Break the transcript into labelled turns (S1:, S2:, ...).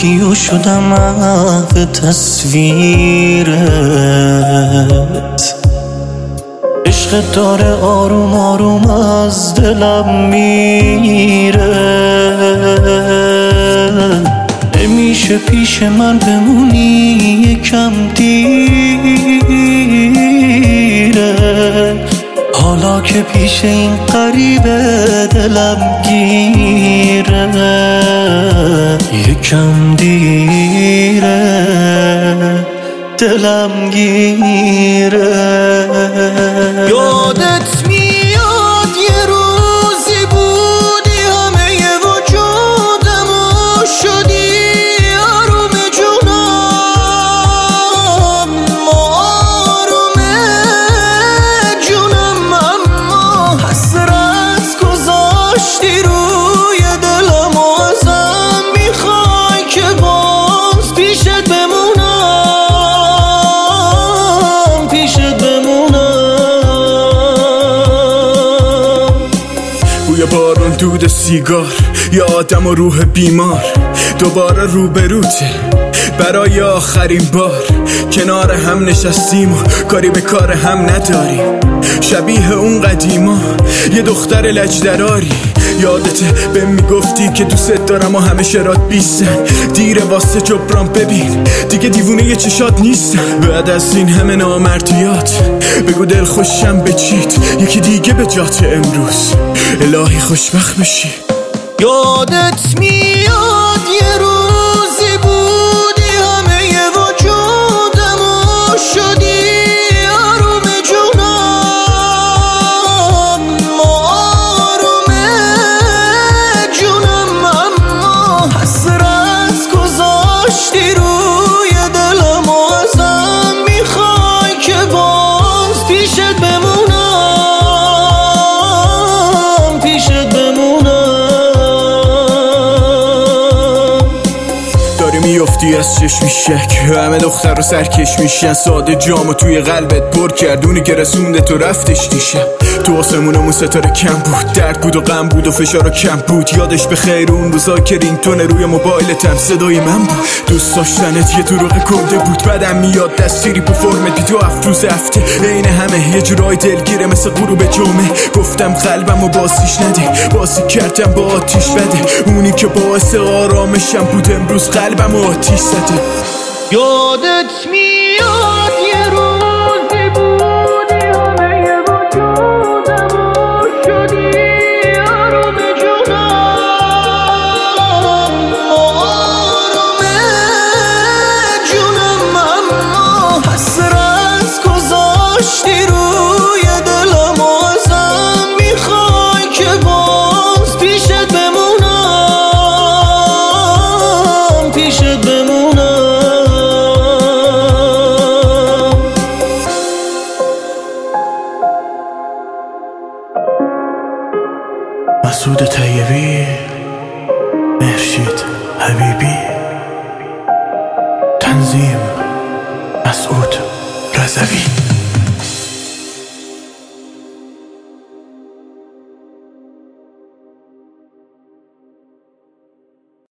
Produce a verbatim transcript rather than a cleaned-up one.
S1: زندگی و شدم محو تصویرت. عشق داره آروم آروم از دلم میره، نمیشه پیش من بمونی یکم دیره. حالا که پیش این غریبه دلم گیره، یکم دیره دلم گیره. یادت میاد یه روزی بودی همه وجودمو شدی آروم جونم، آروم جونم، اما حسرت گذاشتی روی دلم و ازم میخوای که باز پیشت بمونم، پیشت بمونم.
S2: بوی بارون، دود سیگار، یا آدم و روح بیمار دوباره روبروته برای آخرین بار. کنار هم نشستیم و کاری به کار هم نداریم، شبیه اون قدیما یه دختر لجدراری. یادته بهم میگفتی که دوست دارم و همه شرات بیستن، دیره واسه جبران ببین دیگه دیوونه یه چشات نیستن. بعد از این همه نامردیات بگو دل خوشم بچید یکی دیگه به جات امروز، الهی خوشبخت بشی.
S1: یادت میاد یه روزی بودی همه وجودمو شدی آروم جونم، آروم جونم، اما حسرت گذاشتی روی دلم و ازم میخوای که باز پیشت بمونم، پیشت بمونم.
S2: میافتی از چشمی شک، همه دختر رو سرکش میشن، ساده جامو توی قلبت پر کردونی که رسونده تو رفتش دیشب. تو آسمونمون ستاره کم بود، درد بود و غم بود و فشار کم بود. یادش به خیر اون روزا که رینگتون روی موبایلتم صدای من بود. دوست داشتنت یه دروغ کنده بود، بعدم میاد دستیری پو فرمت بی تو افروز هفته عین همه یه جورای دلگیره مثل غروب جمعه. گفتم قلبم و بازیش نده، بازی کردم با آتیش بده، اونی که باعث آرامشم بود امروز قلبم و آتیش زده.
S1: یادت میاد یه روزی بودی همه وجودمو شدی آروم جونم، آروم جونم، اما حسرت گذاشتی روی دلم و ازم میخوای که باز پیشت بمونم، پیشت بمونم. مسعود طیبی، مهرشید حبیبی، تنظیم مسعود رضوی.